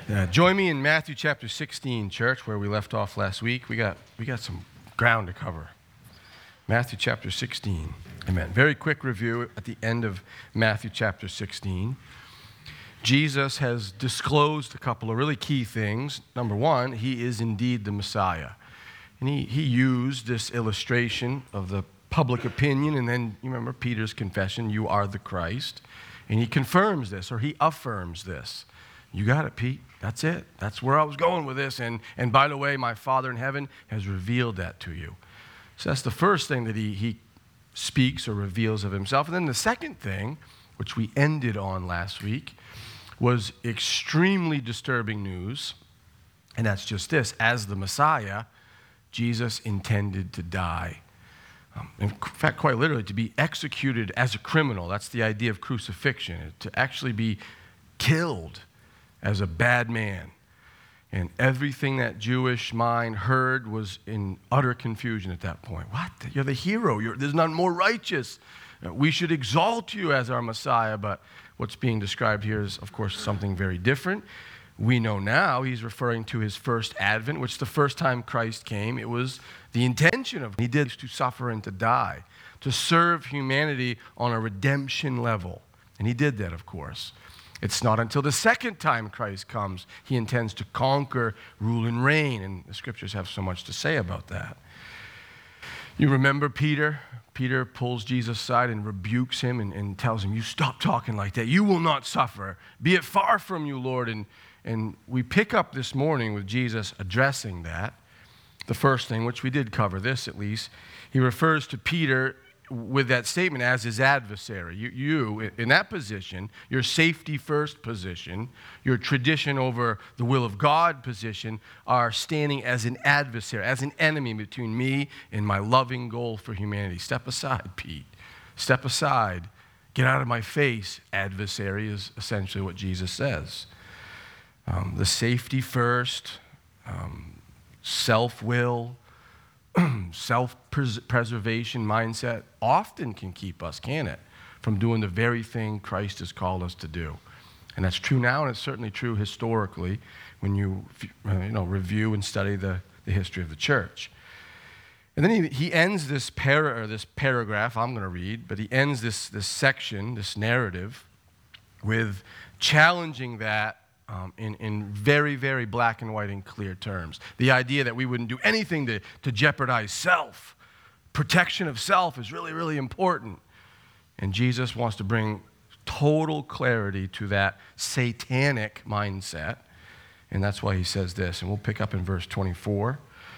Join me in Matthew chapter 16, church, where we left off last week. We got some ground to cover. Matthew chapter 16. Amen. Very quick review at the end of Matthew chapter 16. Jesus has disclosed a couple of really key things. Number one, he is indeed the Messiah. And he used this illustration of the public opinion, and then you remember Peter's confession, you are the Christ. And he confirms this, or he affirms this. You got it, Pete. That's it. That's where I was going with this. And by the way, my Father in heaven has revealed that to you. So that's the first thing that he speaks or reveals of himself. And then the second thing, which we ended on last week, was extremely disturbing news. And that's just this. As the Messiah, Jesus intended to die. In fact, quite literally, to be executed as a criminal. That's the idea of crucifixion, to actually be killed as a bad man. And everything that Jewish mind heard was in utter confusion at that point. What? You're the hero. There's none more righteous. We should exalt you as our Messiah. But what's being described here is, of course, something very different. We know now he's referring to his first advent, which the first time Christ came, it was the intention of he did to suffer and to die, to serve humanity on a redemption level. And he did that, of course. It's not until the second time Christ comes he intends to conquer, rule, and reign. And the scriptures have so much to say about that. You remember Peter? Peter pulls Jesus aside and rebukes him and tells him, you stop talking like that. You will not suffer. Be it far from you, Lord. And we pick up this morning with Jesus addressing that. The first thing, which we did cover this at least, he refers to Peter with that statement as his adversary. You, in that position, your safety first position, your tradition over the will of God position, are standing as an adversary, as an enemy between me and my loving goal for humanity. Step aside, Pete. Step aside. Get out of my face, adversary, is essentially what Jesus says. The safety first, self-will, self-preservation mindset often can keep us, can it, from doing the very thing Christ has called us to do. And that's true now, and it's certainly true historically when you review and study the history of the church. And then he ends this paragraph I'm going to read, but he ends this section, this narrative, with challenging that in very, very black and white and clear terms. The idea that we wouldn't do anything to jeopardize self. Protection of self is really, really important. And Jesus wants to bring total clarity to that satanic mindset. And that's why he says this. And we'll pick up in verse 24.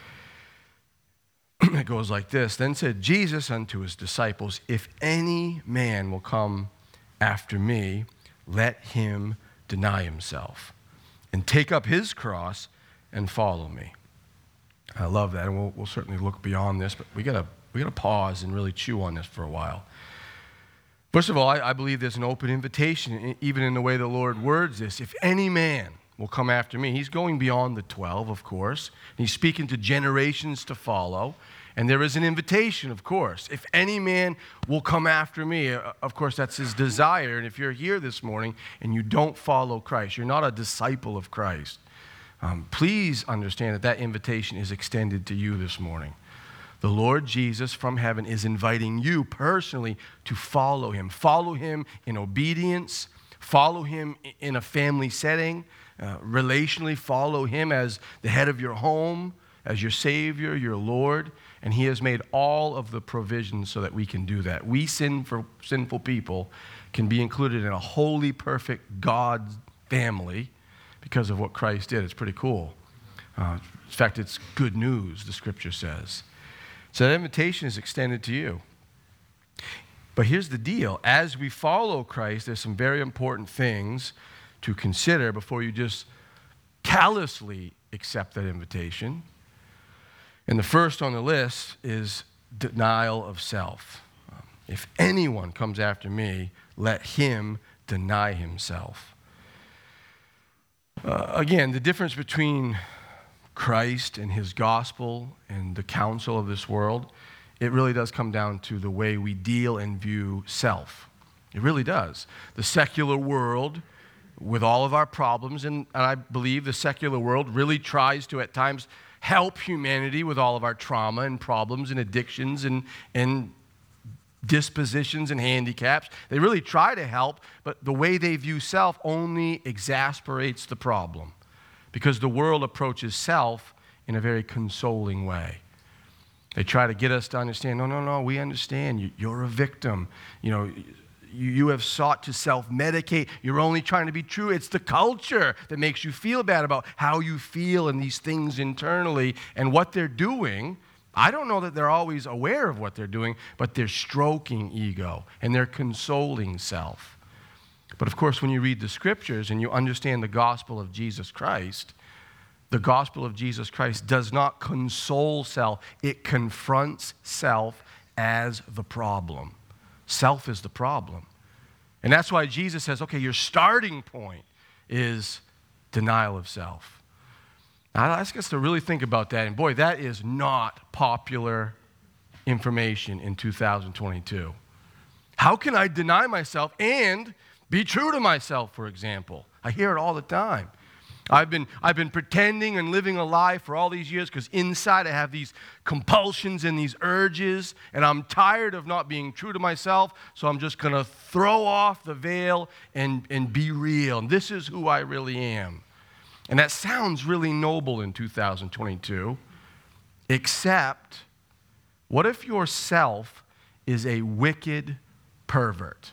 It goes like this. Then said Jesus unto his disciples, if any man will come after me, let him deny himself and take up his cross and follow me. I love that, and we'll certainly look beyond this, but we gotta pause and really chew on this for a while. First of all, I believe there's an open invitation, even in the way the Lord words this. If any man will come after me, he's going beyond the 12, of course. He's speaking to generations to follow. And there is an invitation, of course. If any man will come after me, of course, that's his desire. And if you're here this morning and you don't follow Christ, you're not a disciple of Christ, please understand that invitation is extended to you this morning. The Lord Jesus from heaven is inviting you personally to follow him. Follow him in obedience. Follow him in a family setting. Relationally, follow him as the head of your home, as your Savior, your Lord. And he has made all of the provisions so that we can do that. We sinful people can be included in a holy, perfect God family because of what Christ did. It's pretty cool. In fact, it's good news, the scripture says. So that invitation is extended to you. But here's the deal. As we follow Christ, there's some very important things to consider before you just callously accept that invitation. And the first on the list is denial of self. If anyone comes after me, let him deny himself. Again, the difference between Christ and his gospel and the counsel of this world, it really does come down to the way we deal and view self. It really does. The secular world with all of our problems, and I believe the secular world really tries to at times help humanity with all of our trauma and problems and addictions and dispositions and handicaps. They really try to help, but the way they view self only exasperates the problem because the world approaches self in a very consoling way. They try to get us to understand, no, we understand. You're a victim. You have sought to self-medicate. You're only trying to be true. It's the culture that makes you feel bad about how you feel and these things internally. And what they're doing, I don't know that they're always aware of what they're doing, but they're stroking ego and they're consoling self. But of course, when you read the scriptures and you understand the gospel of Jesus Christ, the gospel of Jesus Christ does not console self. It confronts self as the problem. Self is the problem. And that's why Jesus says, okay, your starting point is denial of self. Now, I ask us to really think about that. And boy, that is not popular information in 2022. How can I deny myself and be true to myself, for example? I hear it all the time. I've been pretending and living a lie for all these years because inside I have these compulsions and these urges, and I'm tired of not being true to myself, so I'm just going to throw off the veil and be real. And this is who I really am. And that sounds really noble in 2022, except what if your self is a wicked pervert?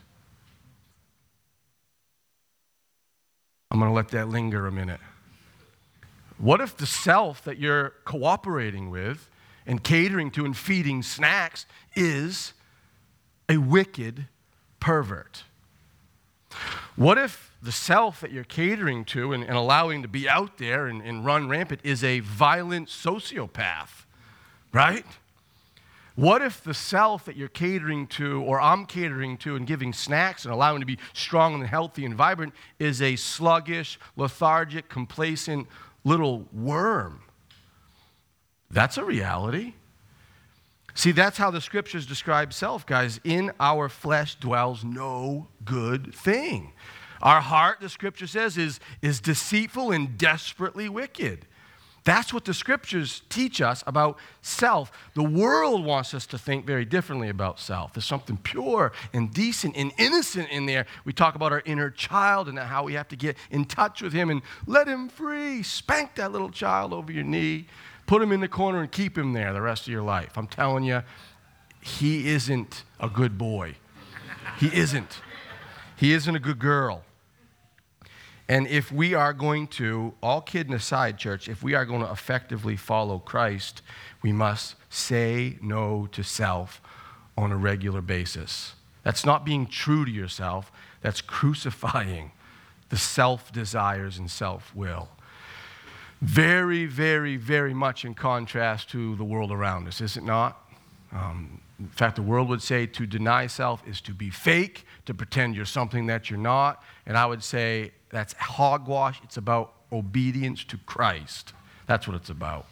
I'm going to let that linger a minute. What if the self that you're cooperating with and catering to and feeding snacks is a wicked pervert? What if the self that you're catering to and allowing to be out there and run rampant is a violent sociopath, right? What if the self that you're catering to, or I'm catering to and giving snacks and allowing to be strong and healthy and vibrant, is a sluggish, lethargic, complacent little worm? That's a reality. See, that's how the scriptures describe self, guys. In our flesh dwells no good thing. Our heart, the scripture says, is deceitful and desperately wicked. That's what the scriptures teach us about self. The world wants us to think very differently about self. There's something pure and decent and innocent in there. We talk about our inner child and how we have to get in touch with him and let him free. Spank that little child over your knee. Put him in the corner and keep him there the rest of your life. I'm telling you, he isn't a good boy. He isn't. He isn't a good girl. And if we are going to, all kidding aside, church, if we are going to effectively follow Christ, we must say no to self on a regular basis. That's not being true to yourself. That's crucifying the self-desires and self-will. Very, very, very much in contrast to the world around us, is it not? In fact, the world would say to deny self is to be fake, to pretend you're something that you're not. And I would say that's hogwash. It's about obedience to Christ. That's what it's about.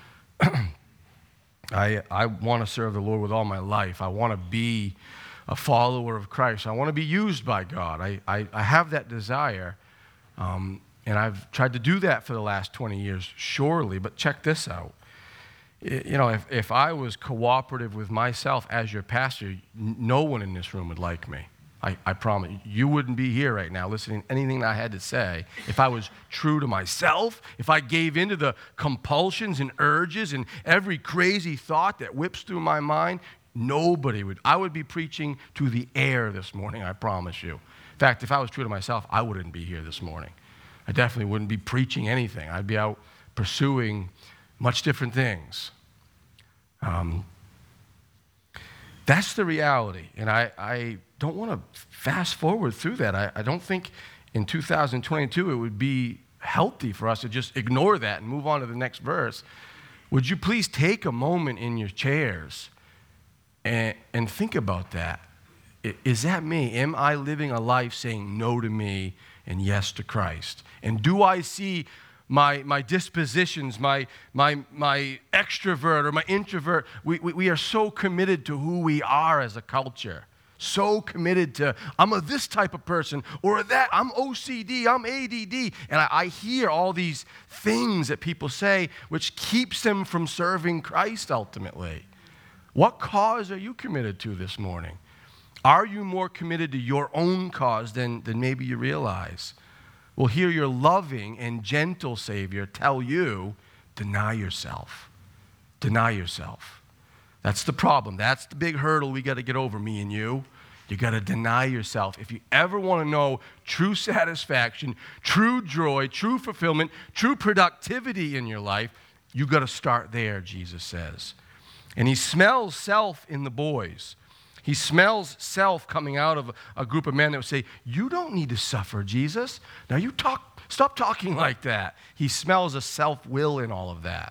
I want to serve the Lord with all my life. I want to be a follower of Christ. I want to be used by God. I have that desire. And I've tried to do that for the last 20 years, surely. But check this out. You know, if I was cooperative with myself as your pastor, no one in this room would like me. I promise. You wouldn't be here right now listening to anything that I had to say if I was true to myself, if I gave into the compulsions and urges and every crazy thought that whips through my mind. Nobody would. I would be preaching to the air this morning, I promise you. In fact, if I was true to myself, I wouldn't be here this morning. I definitely wouldn't be preaching anything. I'd be out pursuing much different things. That's the reality. And I don't want to fast forward through that. I don't think in 2022 it would be healthy for us to just ignore that and move on to the next verse. Would you please take a moment in your chairs and think about that? Is that me? Am I living a life saying no to me and yes to Christ? And do I see my dispositions, my extrovert or my introvert? We are so committed to who we are as a culture. so committed to, I'm a this type of person, or that, I'm OCD, I'm ADD. And I hear all these things that people say which keeps them from serving Christ ultimately. What cause are you committed to this morning? Are you more committed to your own cause than maybe you realize? Well, hear your loving and gentle Savior tell you, deny yourself. Deny yourself. That's the problem. That's the big hurdle we got to get over, me and you. You got to deny yourself. If you ever want to know true satisfaction, true joy, true fulfillment, true productivity in your life, you got to start there, Jesus says. And he smells self in the boys. He smells self coming out of a group of men that would say, you don't need to suffer, Jesus. Now stop talking like that. He smells a self-will in all of that.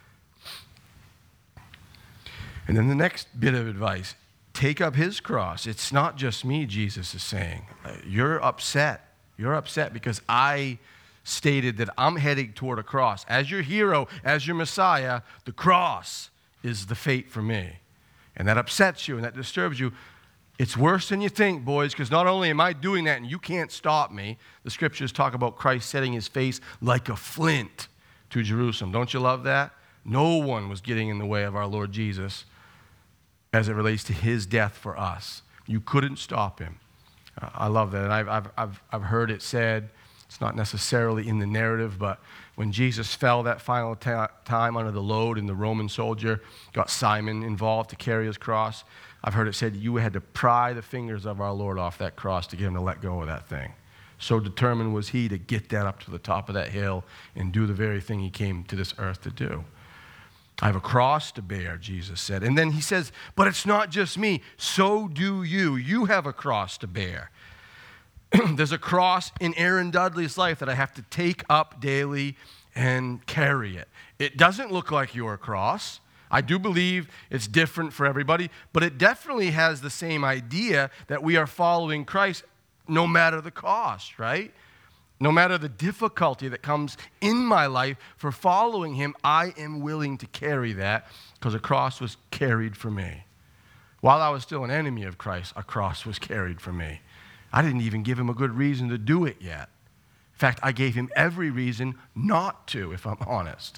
And then the next bit of advice, take up his cross. It's not just me, Jesus is saying. You're upset. You're upset because I stated that I'm heading toward a cross. As your hero, as your Messiah, the cross is the fate for me. And that upsets you and that disturbs you. It's worse than you think, boys, because not only am I doing that and you can't stop me, the scriptures talk about Christ setting his face like a flint to Jerusalem. Don't you love that? No one was getting in the way of our Lord Jesus as it relates to his death for us. You couldn't stop him. I love that. And I've heard it said, it's not necessarily in the narrative, but when Jesus fell that final time under the load and the Roman soldier got Simon involved to carry his cross, I've heard it said you had to pry the fingers of our Lord off that cross to get him to let go of that thing. So determined was he to get that up to the top of that hill and do the very thing he came to this earth to do. I have a cross to bear, Jesus said. And then he says, but it's not just me. So do you. You have a cross to bear. There's a cross in Aaron Dudley's life that I have to take up daily and carry it. It doesn't look like your cross. I do believe it's different for everybody, but it definitely has the same idea that we are following Christ no matter the cost, right? No matter the difficulty that comes in my life for following him, I am willing to carry that because a cross was carried for me. While I was still an enemy of Christ, a cross was carried for me. I didn't even give him a good reason to do it yet. In fact, I gave him every reason not to, if I'm honest.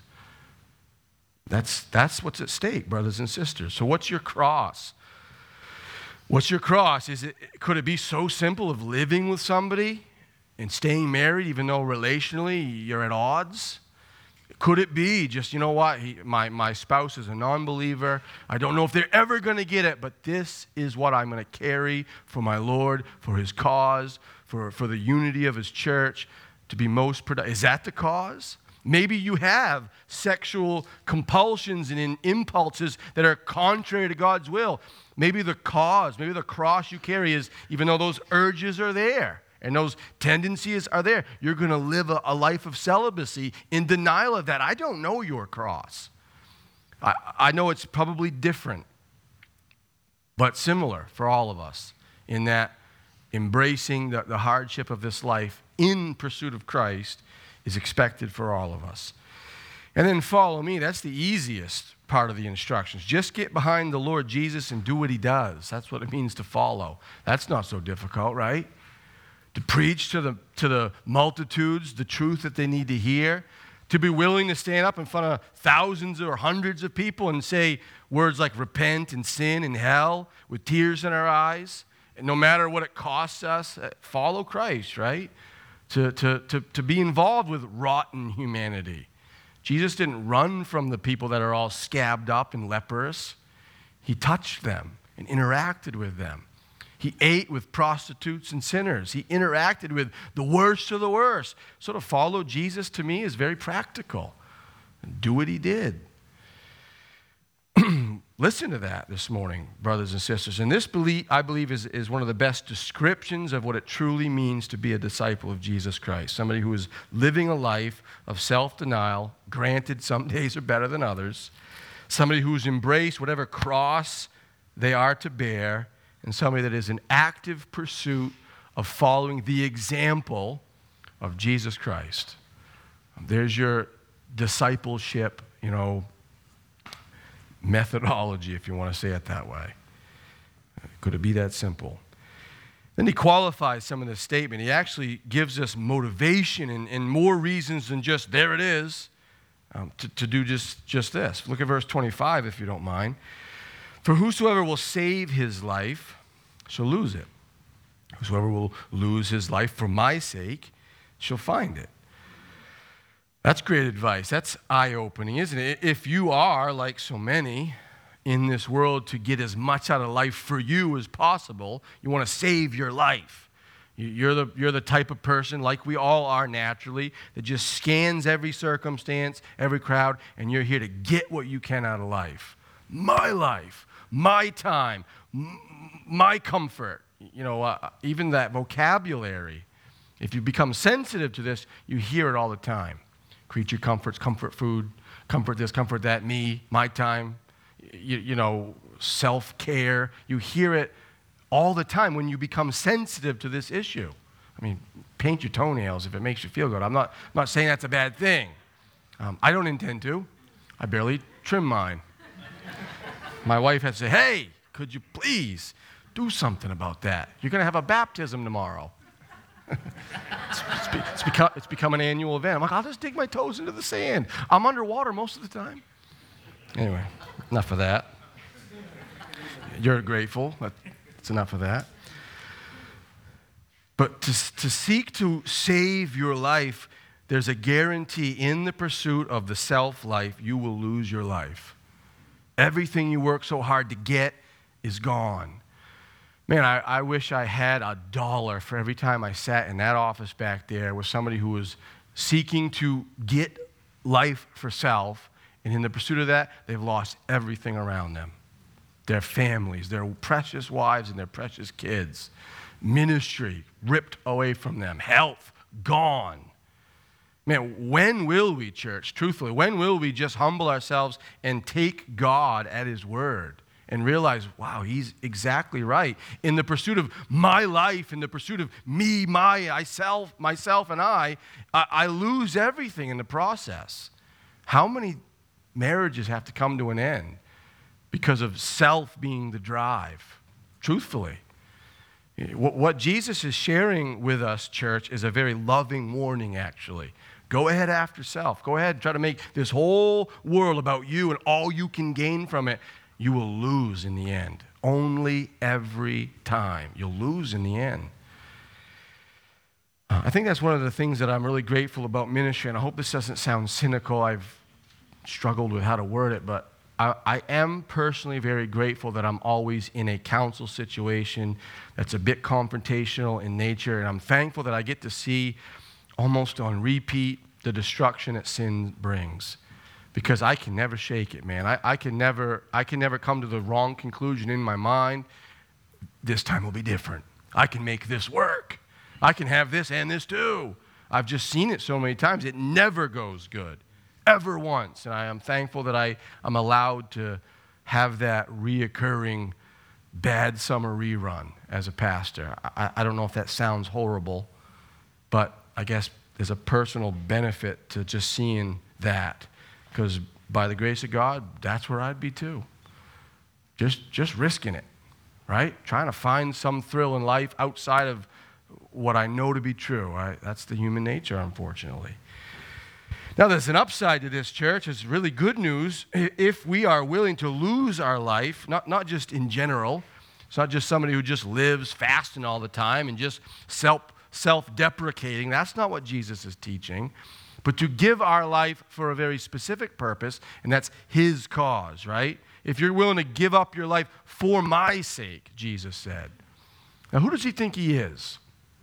That's what's at stake, brothers and sisters. So what's your cross? What's your cross? Could it be so simple of living with somebody and staying married even though relationally you're at odds? Could it be just, you know what, my spouse is a non-believer. I don't know if they're ever going to get it, but this is what I'm going to carry for my Lord, for his cause, for the unity of his church, to be most productive. Is that the cause? Maybe you have sexual compulsions and impulses that are contrary to God's will. Maybe the cause, maybe the cross you carry is, even though those urges are there, and those tendencies are there, you're going to live a life of celibacy in denial of that. I don't know your cross. I know it's probably different, but similar for all of us in that embracing the hardship of this life in pursuit of Christ is expected for all of us. And then follow me. That's the easiest part of the instructions. Just get behind the Lord Jesus and do what he does. That's what it means to follow. That's not so difficult, right? To preach to the multitudes the truth that they need to hear, to be willing to stand up in front of thousands or hundreds of people and say words like repent and sin and hell with tears in our eyes, and no matter what it costs us, follow Christ, right? To be involved with rotten humanity. Jesus didn't run from the people that are all scabbed up and leprous. He touched them and interacted with them. He ate with prostitutes and sinners. He interacted with the worst of the worst. So to follow Jesus to me is very practical. Do what he did. Listen to that this morning, brothers and sisters. And this, I believe, is one of the best descriptions of what it truly means to be a disciple of Jesus Christ. Somebody who is living a life of self-denial, granted some days are better than others. Somebody who's embraced whatever cross they are to bear, and somebody that is in active pursuit of following the example of Jesus Christ. There's your discipleship, methodology, if you want to say it that way. Could it be that simple? Then he qualifies some of this statement. He actually gives us motivation and more reasons than just, there it is, to do just this. Look at verse 25, if you don't mind. For whosoever will save his life shall lose it. Whosoever will lose his life for my sake shall find it. That's great advice. That's eye-opening, isn't it? If you are, like so many in this world, to get as much out of life for you as possible, you want to save your life. You're the type of person, like we all are naturally, that just scans every circumstance, every crowd, and you're here to get what you can out of life. My time, my comfort. Even that vocabulary. If you become sensitive to this, you hear it all the time. Creature comforts, comfort food, comfort this, comfort that, me, my time, self-care. You hear it all the time when you become sensitive to this issue. I mean, paint your toenails if it makes you feel good. I'm not saying that's a bad thing. I don't intend to. I barely trim mine. My wife had to say, hey, could you please do something about that? You're going to have a baptism tomorrow. It's become an annual event. I'm like, I'll just dig my toes into the sand. I'm underwater most of the time. Anyway, enough of that. You're grateful. That's enough of that. But to seek to save your life, there's a guarantee in the pursuit of the self-life, you will lose your life. Everything you work so hard to get is gone. Man, I wish I had $1 for every time I sat in that office back there with somebody who was seeking to get life for self, and in the pursuit of that, they've lost everything around them. Their families, their precious wives and their precious kids. Ministry ripped away from them. Health gone. Man, when will we, church, truthfully, when will we just humble ourselves and take God at his word? And realize, wow, he's exactly right. In the pursuit of my life, in the pursuit of me, myself, and I lose everything in the process. How many marriages have to come to an end because of self being the drive? Truthfully. What Jesus is sharing with us, church, is a very loving warning, actually. Go ahead after self. Go ahead and try to make this whole world about you and all you can gain from it. You will lose in the end. Only every time. You'll lose in the end. I think that's one of the things that I'm really grateful about ministry, and I hope this doesn't sound cynical. I've struggled with how to word it, but I am personally very grateful that I'm always in a counsel situation that's a bit confrontational in nature, and I'm thankful that I get to see almost on repeat the destruction that sin brings. Because I can never shake it, man. I can never come to the wrong conclusion in my mind. This time will be different. I can make this work. I can have this and this too. I've just seen it so many times. It never goes good, ever once. And I am thankful that I'm allowed to have that reoccurring bad summer rerun as a pastor. I don't know if that sounds horrible, but I guess there's a personal benefit to just seeing that. Because by the grace of God, that's where I'd be too. Just risking it, right? Trying to find some thrill in life outside of what I know to be true. That's the human nature, unfortunately. Now, there's an upside to this, church. It's really good news if we are willing to lose our life, not just in general. It's not just somebody who just lives fasting all the time and just self-deprecating. That's not what Jesus is teaching. But to give our life for a very specific purpose, and that's his cause, right? If you're willing to give up your life for my sake, Jesus said. Now, who does he think he is?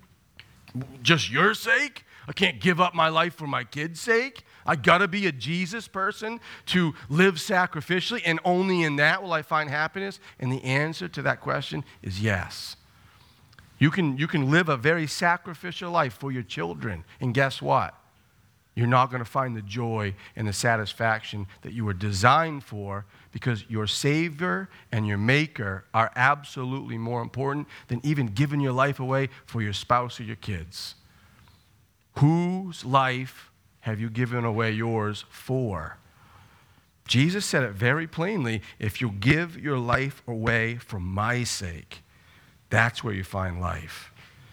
Just your sake? I can't give up my life for my kids' sake. I got to be a Jesus person to live sacrificially, and only in that will I find happiness? And the answer to that question is yes. You can live a very sacrificial life for your children, and guess what? You're not going to find the joy and the satisfaction that you were designed for, because your Savior and your Maker are absolutely more important than even giving your life away for your spouse or your kids. Whose life have you given away yours for? Jesus said it very plainly, if you give your life away for my sake. That's where you find life.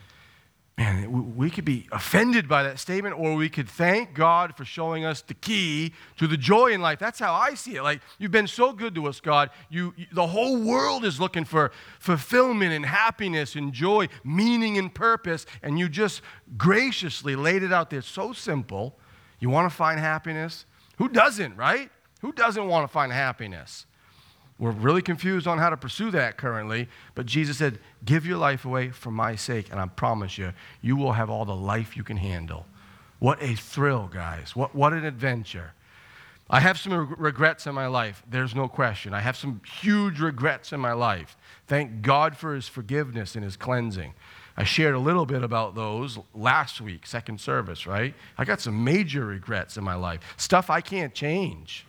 Man, we could be offended by that statement, or we could thank God for showing us the key to the joy in life. That's how I see it. Like, you've been so good to us, God. The whole world is looking for fulfillment and happiness and joy, meaning and purpose, and you just graciously laid it out there. So simple. You want to find happiness? Who doesn't, right? Who doesn't want to find happiness? We're really confused on how to pursue that currently, but Jesus said, give your life away for my sake, and I promise you, you will have all the life you can handle. What a thrill, guys. What an adventure. I have some regrets in my life. There's no question. I have some huge regrets in my life. Thank God for his forgiveness and his cleansing. I shared a little bit about those last week, second service, right? I got some major regrets in my life, stuff I can't change.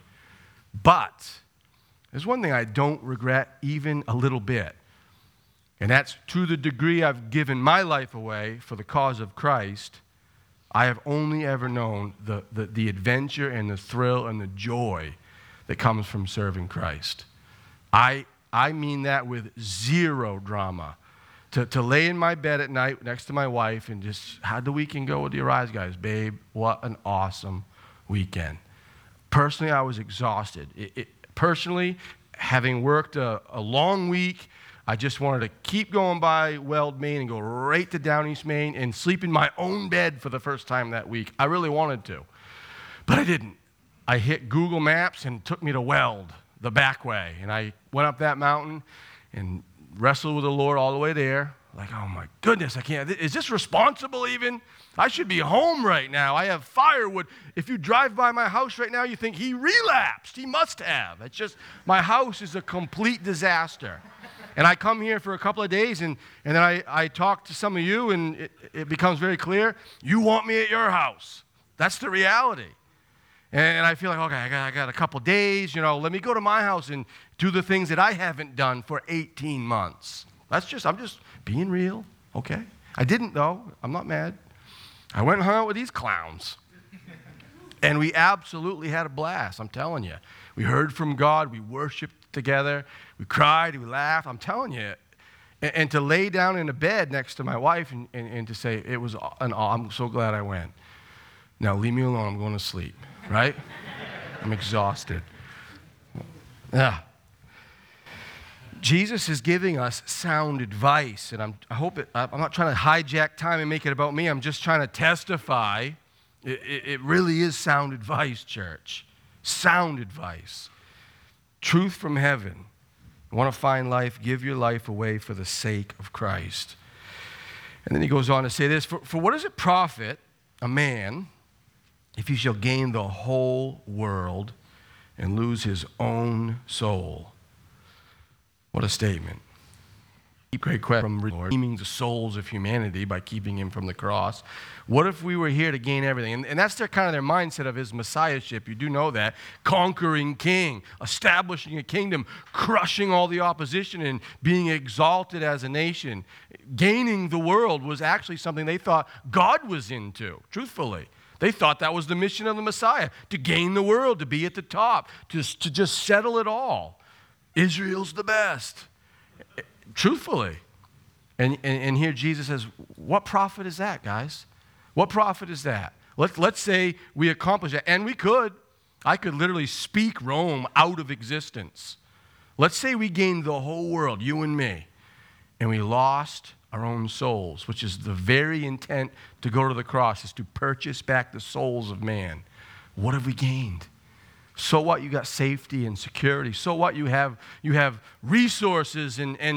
But there's one thing I don't regret even a little bit, and that's to the degree I've given my life away for the cause of Christ, I have only ever known the adventure and the thrill and the joy that comes from serving Christ. I mean that with zero drama. To lay in my bed at night next to my wife and just, how'd the weekend go with your eyes, guys? Babe, what an awesome weekend. Personally, I was exhausted. Personally, having worked a long week, I just wanted to keep going by Weld, Maine and go right to Down East Maine and sleep in my own bed for the first time that week. I really wanted to, but I didn't. I hit Google Maps and it took me to Weld, the back way. And I went up that mountain and wrestled with the Lord all the way there. Like, oh my goodness, I can't. Is this responsible even? I should be home right now. I have firewood. If you drive by my house right now, you think he relapsed. He must have. It's just, my house is a complete disaster. And I come here for a couple of days, and then I talk to some of you, and it becomes very clear, you want me at your house. That's the reality. And I feel like, okay, I got a couple days, let me go to my house and do the things that I haven't done for 18 months. I'm just being real, okay? I didn't, though. I'm not mad. I went and hung out with these clowns. And we absolutely had a blast, I'm telling you. We heard from God. We worshiped together. We cried. We laughed. I'm telling you. And to lay down in a bed next to my wife and to say, it was I'm so glad I went. Now, leave me alone. I'm going to sleep, right? I'm exhausted. Yeah. Jesus is giving us sound advice, and I'm not trying to hijack time and make it about me. I'm just trying to testify. It really is sound advice, church. Sound advice. Truth from heaven. You want to find life? Give your life away for the sake of Christ. And then he goes on to say this, for what does it profit a man if he shall gain the whole world and lose his own soul? What a statement. Great question from redeeming the souls of humanity by keeping him from the cross. What if we were here to gain everything? And that's their mindset of his messiahship. You do know that. Conquering king, establishing a kingdom, crushing all the opposition and being exalted as a nation. Gaining the world was actually something they thought God was into, truthfully. They thought that was the mission of the Messiah, to gain the world, to be at the top, to just settle it all. Israel's the best, truthfully. And here Jesus says, what profit is that, guys? What profit is that? Let's say we accomplish that, and we could. I could literally speak Rome out of existence. Let's say we gained the whole world, you and me, and we lost our own souls, which is the very intent to go to the cross, is to purchase back the souls of man. What have we gained? So what? You got safety and security. So what? You have resources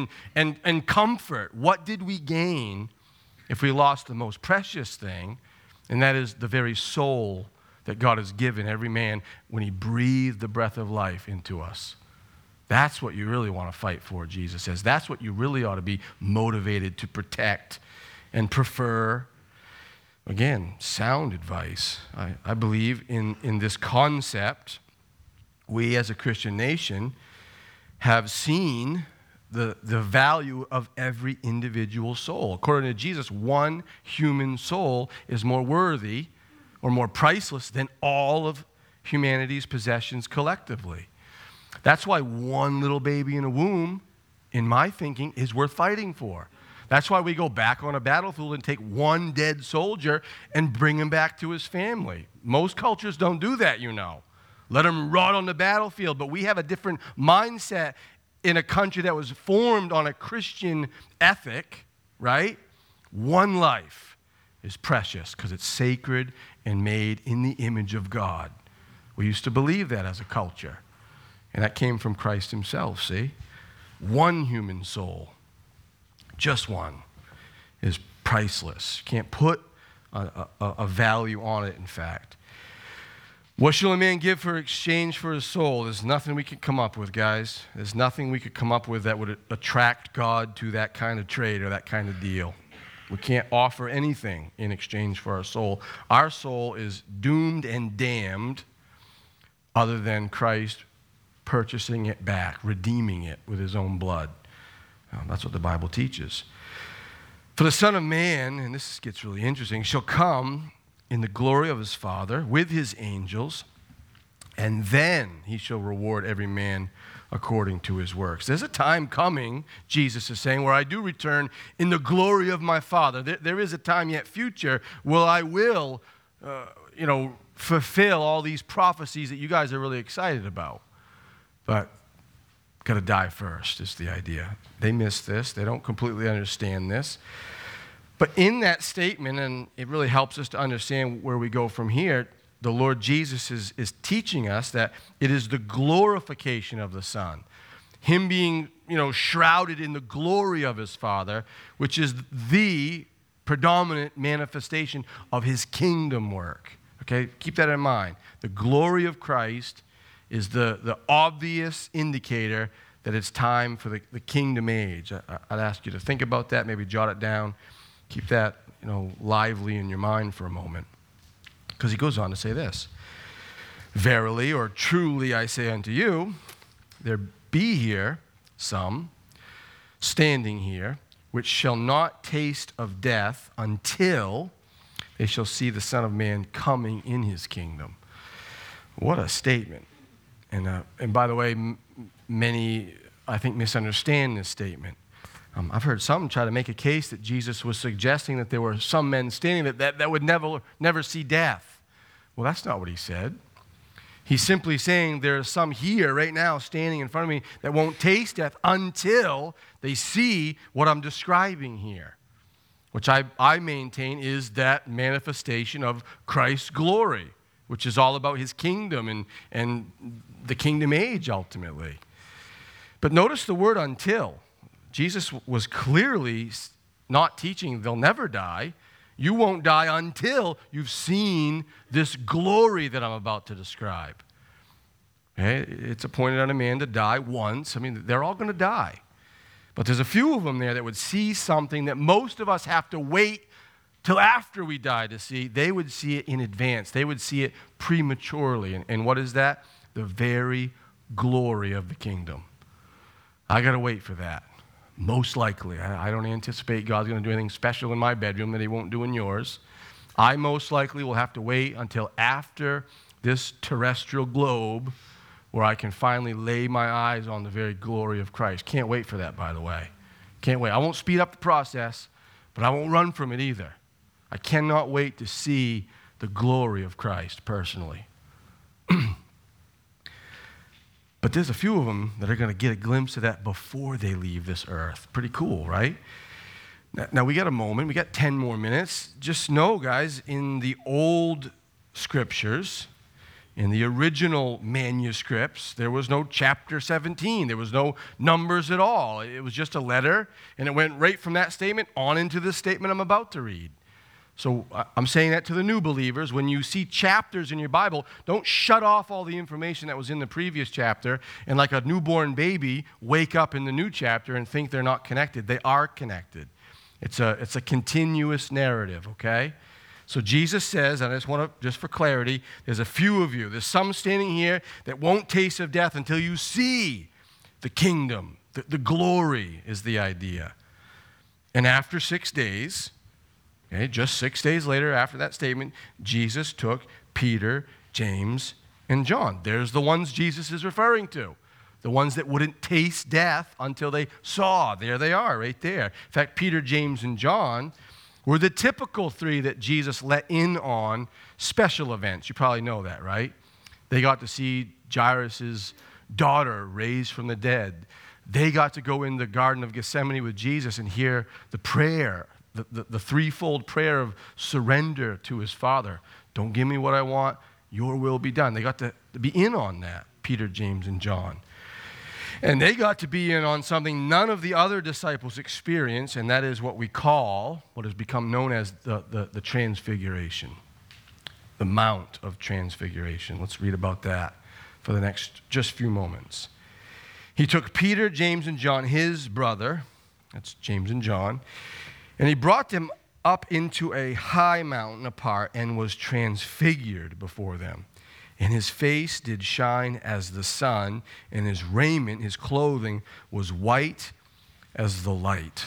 and comfort. What did we gain if we lost the most precious thing, and that is the very soul that God has given every man when he breathed the breath of life into us? That's what you really want to fight for, Jesus says. That's what you really ought to be motivated to protect and prefer. Again, sound advice. I believe in this concept. We as a Christian nation have seen the value of every individual soul. According to Jesus, one human soul is more worthy or more priceless than all of humanity's possessions collectively. That's why one little baby in a womb, in my thinking, is worth fighting for. That's why we go back on a battlefield and take one dead soldier and bring him back to his family. Most cultures don't do that, you know. Let him rot on the battlefield. But we have a different mindset in a country that was formed on a Christian ethic, right? One life is precious because it's sacred and made in the image of God. We used to believe that as a culture. And that came from Christ himself, see? One human soul, just one, is priceless. You can't put a value on it, in fact. What shall a man give for exchange for his soul? There's nothing we could come up with, guys. There's nothing we could come up with that would attract God to that kind of trade or that kind of deal. We can't offer anything in exchange for our soul. Our soul is doomed and damned other than Christ purchasing it back, redeeming it with his own blood. That's what the Bible teaches. For the Son of Man, and this gets really interesting, shall come in the glory of his Father with his angels, and then he shall reward every man according to his works. There's a time coming, Jesus is saying, where I do return in the glory of my Father. There is a time yet future where I will, fulfill all these prophecies that you guys are really excited about. But got to die first is the idea. They miss this. They don't completely understand this. But in that statement, and it really helps us to understand where we go from here, the Lord Jesus is teaching us that it is the glorification of the Son. Him being, shrouded in the glory of his Father, which is the predominant manifestation of his kingdom work. Okay, keep that in mind. The glory of Christ is the obvious indicator that it's time for the kingdom age. I'd ask you to think about that, maybe jot it down. Keep that, lively in your mind for a moment. Because he goes on to say this. Verily or truly I say unto you, there be here some standing here, which shall not taste of death until they shall see the Son of Man coming in his kingdom. What a statement. And by the way, many, I think, misunderstand this statement. I've heard some try to make a case that Jesus was suggesting that there were some men standing that would never see death. Well, that's not what he said. He's simply saying there are some here right now standing in front of me that won't taste death until they see what I'm describing here, which I maintain is that manifestation of Christ's glory, which is all about his kingdom and the kingdom age ultimately. But notice the word until. Jesus was clearly not teaching they'll never die. You won't die until you've seen this glory that I'm about to describe. Okay? It's appointed on a man to die once. I mean, they're all going to die. But there's a few of them there that would see something that most of us have to wait till after we die to see. They would see it in advance. They would see it prematurely. And what is that? The very glory of the kingdom. I got to wait for that. Most likely. I don't anticipate God's going to do anything special in my bedroom that he won't do in yours. I most likely will have to wait until after this terrestrial globe where I can finally lay my eyes on the very glory of Christ. Can't wait for that, by the way. Can't wait. I won't speed up the process, but I won't run from it either. I cannot wait to see the glory of Christ personally. But there's a few of them that are going to get a glimpse of that before they leave this earth. Pretty cool, right? Now we got a moment. We got 10 more minutes. Just know, guys, in the old scriptures, in the original manuscripts, there was no chapter 17. There was no numbers at all. It was just a letter, and it went right from that statement on into this statement I'm about to read. So I'm saying that to the new believers. When you see chapters in your Bible, don't shut off all the information that was in the previous chapter and like a newborn baby wake up in the new chapter and think they're not connected. They are connected. It's a continuous narrative, okay? So Jesus says, and I just want to, just for clarity, there's a few of you. There's some standing here that won't taste of death until you see the kingdom. The glory is the idea. And after 6 days... okay, just 6 days later after that statement, Jesus took Peter, James, and John. There's the ones Jesus is referring to. the ones that wouldn't taste death until they saw. There they are, right there. In fact, Peter, James, and John were the typical three that Jesus let in on special events. You probably know that, right? They got to see Jairus' daughter raised from the dead. They got to go in the Garden of Gethsemane with Jesus and hear the prayer, the threefold prayer of surrender to his Father. Don't give me what I want, your will be done. They got to be in on that, Peter, James, and John. And they got to be in on something none of the other disciples experienced, and that is what we call, what has become known as the Transfiguration, the Mount of Transfiguration. Let's read about that for the next just few moments. He took Peter, James, and John, his brother, that's James and John, and he brought them up into a high mountain apart and was transfigured before them. And his face did shine as the sun, and his raiment, his clothing, was white as the light.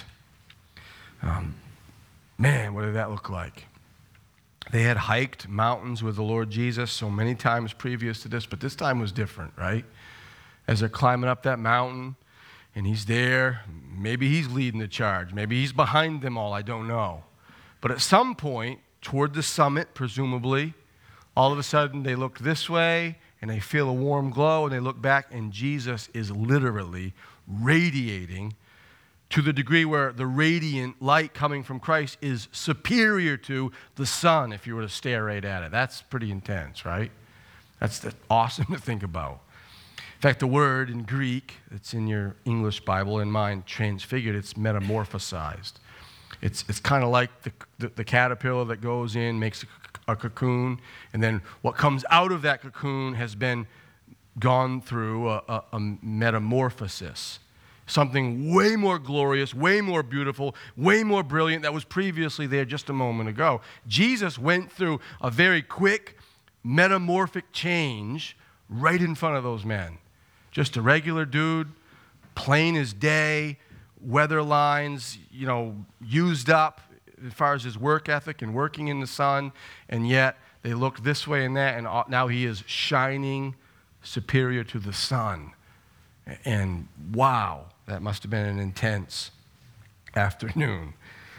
Man, what did that look like? They had hiked mountains with the Lord Jesus so many times previous to this, but this time was different, right? As they're climbing up that mountain, and he's there, maybe he's leading the charge, maybe he's behind them all, I don't know. But at some point, toward the summit, presumably, all of a sudden they look this way, and they feel a warm glow, and they look back, and Jesus is literally radiating to the degree where the radiant light coming from Christ is superior to the sun if you were to stare right at it. That's pretty intense, right? That's awesome to think about. In fact, the word in Greek that's in your English Bible and mine, transfigured, it's metamorphosized. It's kind of like the caterpillar that goes in, makes a cocoon, and then what comes out of that cocoon has been gone through a metamorphosis. Something way more glorious, way more beautiful, way more brilliant that was previously there just a moment ago. Jesus went through a very quick metamorphic change right in front of those men. Just a regular dude, plain as day, weather lines, used up as far as his work ethic and working in the sun, and yet they looked this way and that, and now he is shining superior to the sun. And wow, that must have been an intense afternoon.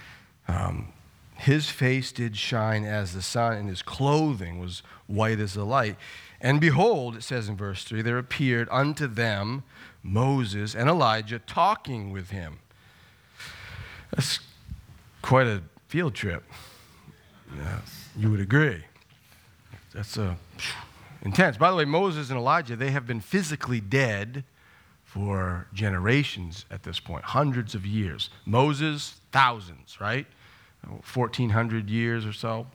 His face did shine as the sun, and his clothing was white as the light. And behold, it says in verse 3, there appeared unto them Moses and Elijah talking with him. That's quite a field trip. Yeah, you would agree. That's intense. By the way, Moses and Elijah, they have been physically dead for generations at this point, hundreds of years. Moses, thousands, right? 1,400 years or so.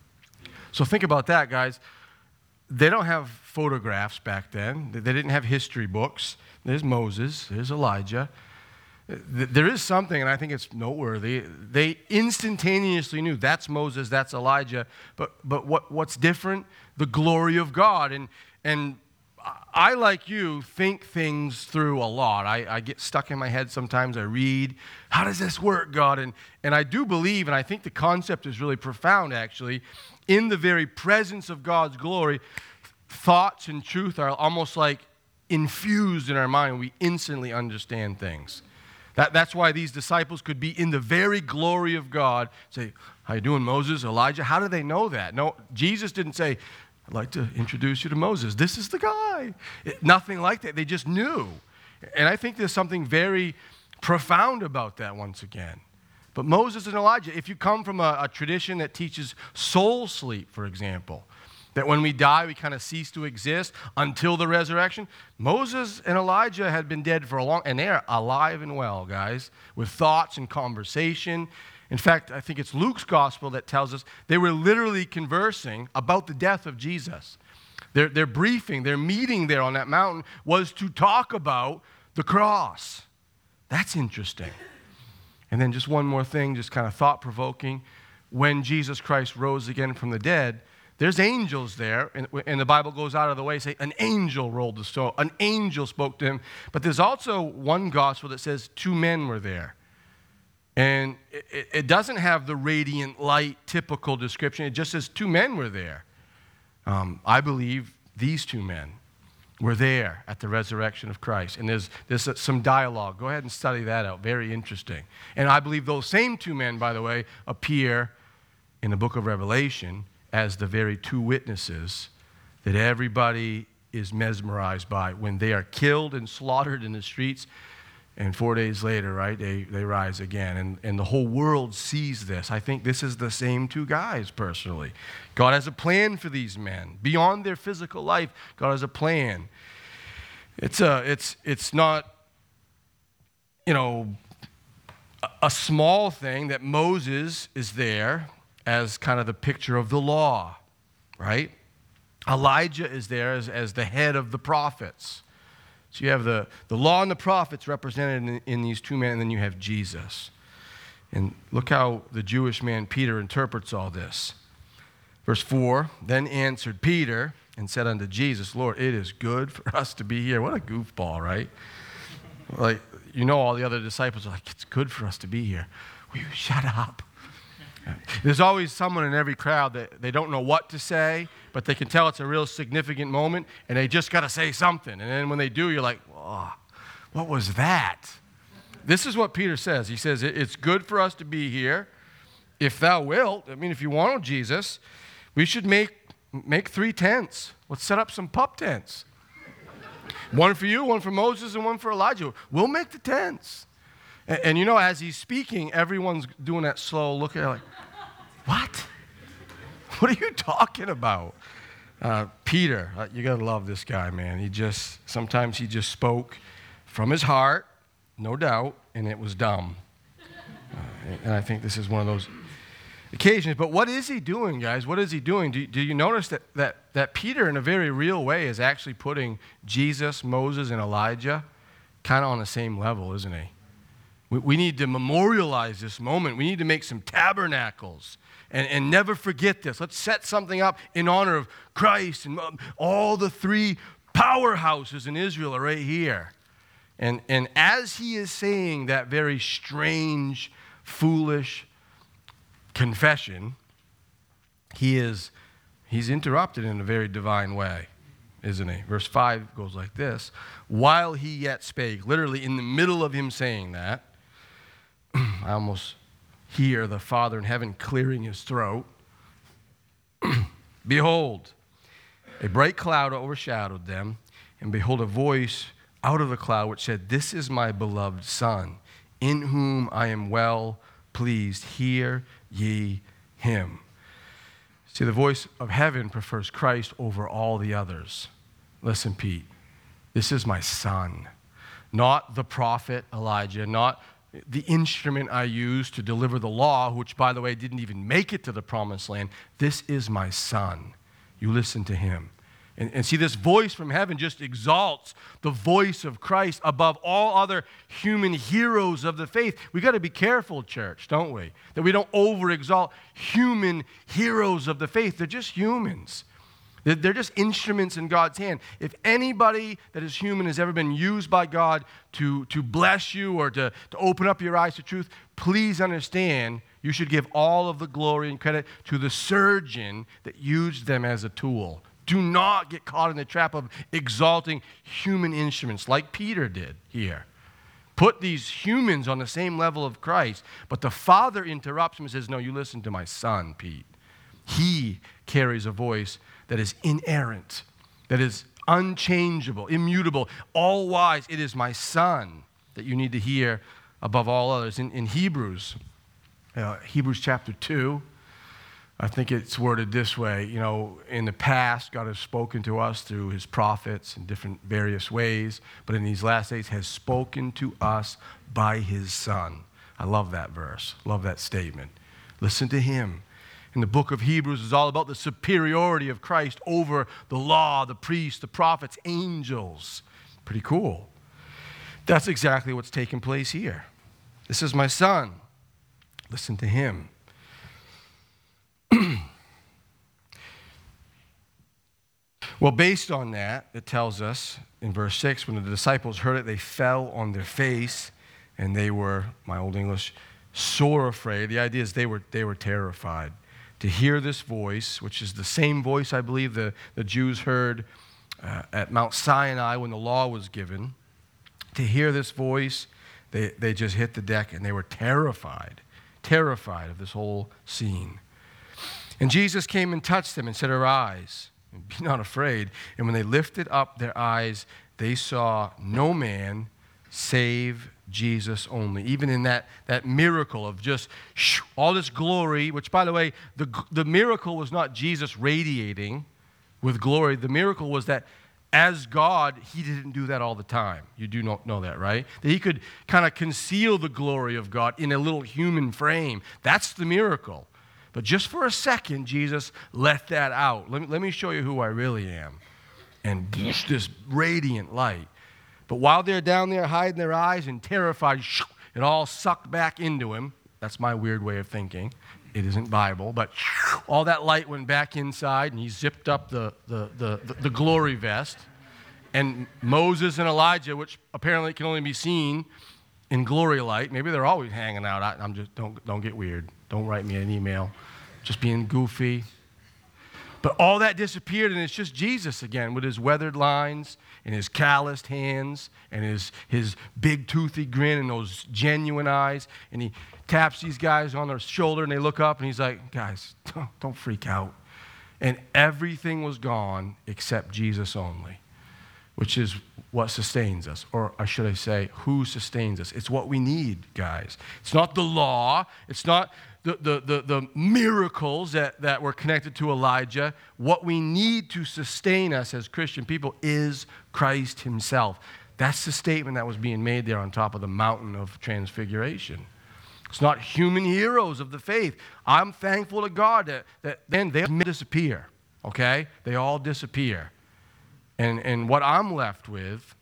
So think about that, guys. They don't have photographs back then. They didn't have history books. There's Moses. There's Elijah. There is something, and I think it's noteworthy. They instantaneously knew that's Moses, that's Elijah. But what's different? The glory of God. And I, like you, think things through a lot. I get stuck in my head sometimes. I read, how does this work, God? And I do believe, and I think the concept is really profound, actually. In the very presence of God's glory, thoughts and truth are almost like infused in our mind. We instantly understand things. That's why these disciples could be in the very glory of God. Say, how you doing, Moses, Elijah? How do they know that? No, Jesus didn't say, I'd like to introduce you to Moses. This is the guy. Nothing like that. They just knew. And I think there's something very profound about that once again. But Moses and Elijah, if you come from a tradition that teaches soul sleep, for example, that when we die, we kind of cease to exist until the resurrection. Moses and Elijah had been dead for a long, and they are alive and well, guys, with thoughts and conversation. In fact, I think it's Luke's gospel that tells us they were literally conversing about the death of Jesus. Their briefing, their meeting there on that mountain was to talk about the cross. That's interesting. And then just one more thing, just kind of thought-provoking. When Jesus Christ rose again from the dead, there's angels there, and the Bible goes out of the way, say, an angel rolled the stone. An angel spoke to him. But there's also one gospel that says 2 men were there. And it doesn't have the radiant light typical description. It just says 2 men were there. I believe these 2 men were there at the resurrection of Christ. And there's some dialogue. Go ahead and study that out. Very interesting. And I believe those same two men, by the way, appear in the book of Revelation as the very two witnesses that everybody is mesmerized by when they are killed and slaughtered in the streets. And 4 days later, right, they rise again. And the whole world sees this. I think this is the same two guys, personally. God has a plan for these men. Beyond their physical life, God has a plan. It's not, a small thing that Moses is there as kind of the picture of the law, right? Elijah is there as the head of the prophets. So you have the law and the prophets represented in these two men, and then you have Jesus. And look how the Jewish man Peter interprets all this. Verse 4, then answered Peter and said unto Jesus, Lord, it is good for us to be here. What a goofball, right? Like, all the other disciples are like, it's good for us to be here. Will you shut up? There's always someone in every crowd that they don't know what to say, but they can tell it's a real significant moment, and they just got to say something. And then when they do, you're like, oh, what was that? This is what Peter says. He says, it's good for us to be here. If thou wilt, if you want Jesus, we should make 3 tents. Let's set up some pup tents. One for you, one for Moses, and one for Elijah. We'll make the tents. And as he's speaking, everyone's doing that slow look at it like, what? What are you talking about? Peter, you got to love this guy, man. Sometimes he just spoke from his heart, no doubt, and it was dumb. And I think this is one of those occasions. But what is he doing, guys? What is he doing? Do you notice that Peter, in a very real way, is actually putting Jesus, Moses, and Elijah kind of on the same level, isn't he? We need to memorialize this moment. We need to make some tabernacles and never forget this. Let's set something up in honor of Christ. And all the 3 powerhouses in Israel are right here. And as he is saying that very strange, foolish confession, he's interrupted in a very divine way, isn't he? Verse 5 goes like this. While he yet spake, literally in the middle of him saying that, I almost hear the Father in heaven clearing his throat. Behold, a bright cloud overshadowed them, and behold, a voice out of the cloud which said, This is my beloved Son, in whom I am well pleased. Hear ye him. See, the voice of heaven prefers Christ over all the others. Listen, Pete, this is my Son, not the prophet Elijah, not the instrument I used to deliver the law, which, by the way, didn't even make it to the promised land. This is my Son. You listen to him. And see, this voice from heaven just exalts the voice of Christ above all other human heroes of the faith. We got to be careful, church, don't we? That we don't over-exalt human heroes of the faith. They're just humans. They're just instruments in God's hand. If anybody that is human has ever been used by God to bless you or to open up your eyes to truth, please understand you should give all of the glory and credit to the surgeon that used them as a tool. Do not get caught in the trap of exalting human instruments like Peter did here. Put these humans on the same level of Christ. But the Father interrupts him and says, no, you listen to my Son, Pete. He carries a voice that is inerrant, that is unchangeable, immutable, all wise. It is my Son that you need to hear above all others. In Hebrews chapter 2, I think it's worded this way. In the past, God has spoken to us through his prophets in different various ways, but in these last days has spoken to us by his Son. I love that verse, love that statement. Listen to him. In the book of Hebrews is all about the superiority of Christ over the law, the priests, the prophets, angels. Pretty cool. That's exactly what's taking place here. This is my Son. Listen to him. Well, based on that, it tells us in verse 6, when the disciples heard it, they fell on their face, and they were, my old English, sore afraid. The idea is they were terrified to hear this voice, which is the same voice I believe the Jews heard at Mount Sinai when the law was given. To hear this voice, they just hit the deck and they were terrified of this whole scene. And Jesus came and touched them and said, "Arise, and be not afraid." And when they lifted up their eyes, they saw no man save Jesus only. Even in that miracle of just all this glory, which, by the way, the miracle was not Jesus radiating with glory. The miracle was that as God, he didn't do that all the time. You do not know that, right? That he could kind of conceal the glory of God in a little human frame. That's the miracle. But just for a second, Jesus let that out. Let me show you who I really am. And this radiant light. But while they're down there hiding their eyes and terrified, it all sucked back into him. That's my weird way of thinking. It isn't Bible, but all that light went back inside, and he zipped up the glory vest. And Moses and Elijah, which apparently can only be seen in glory light, maybe they're always hanging out. I'm just don't get weird. Don't write me an email. Just being goofy. But all that disappeared, and it's just Jesus again with his weathered lines and his calloused hands and his big toothy grin and those genuine eyes. And he taps these guys on their shoulder, and they look up, and he's like, "Guys, don't freak out." And everything was gone except Jesus only, which is what sustains us. Or should I say, who sustains us? It's what we need, guys. It's not the law. It's not the miracles that were connected to Elijah. What we need to sustain us as Christian people is Christ himself. That's the statement that was being made there on top of the mountain of transfiguration. It's not human heroes of the faith. I'm thankful to God that then they disappear, okay? They all disappear. And what I'm left with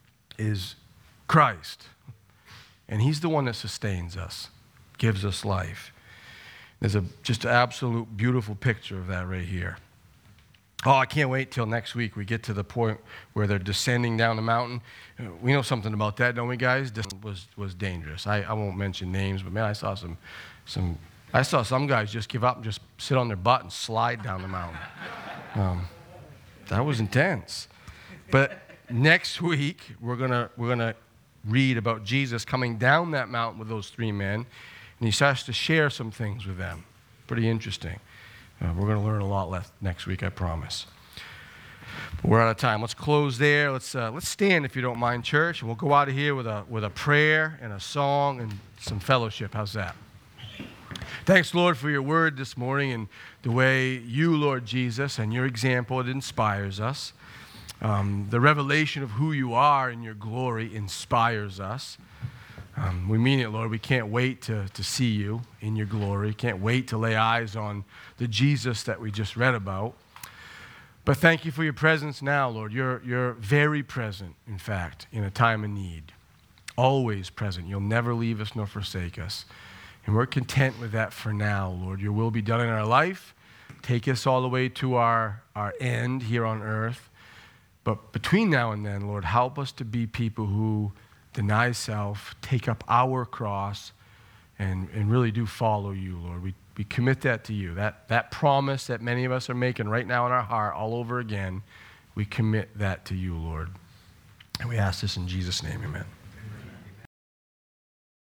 is Christ. And he's the one that sustains us, gives us life. There's just an absolute beautiful picture of that right here. Oh, I can't wait till next week we get to the point where they're descending down the mountain. We know something about that, don't we, guys? This was dangerous. I won't mention names, but man, I saw some guys just give up and just sit on their butt and slide down the mountain. That was intense. But next week we're gonna read about Jesus coming down that mountain with those three men, and he starts to share some things with them. Pretty interesting. We're going to learn a lot next week, I promise. But we're out of time. Let's close there. Let's stand, if you don't mind, church, and we'll go out of here with a prayer and a song and some fellowship. How's that? Thanks, Lord, for your word this morning and the way you, Lord Jesus, and your example, it inspires us. The revelation of who you are and your glory inspires us. We mean it, Lord. We can't wait to see you in your glory. Can't wait to lay eyes on the Jesus that we just read about. But thank you for your presence now, Lord. You're very present, in fact, in a time of need. Always present. You'll never leave us nor forsake us. And we're content with that for now, Lord. Your will be done in our life. Take us all the way to our end here on earth. But between now and then, Lord, help us to be people who deny self, take up our cross, and really do follow you, Lord. We commit that to you. That promise that many of us are making right now in our heart all over again, we commit that to you, Lord. And we ask this in Jesus' name, amen.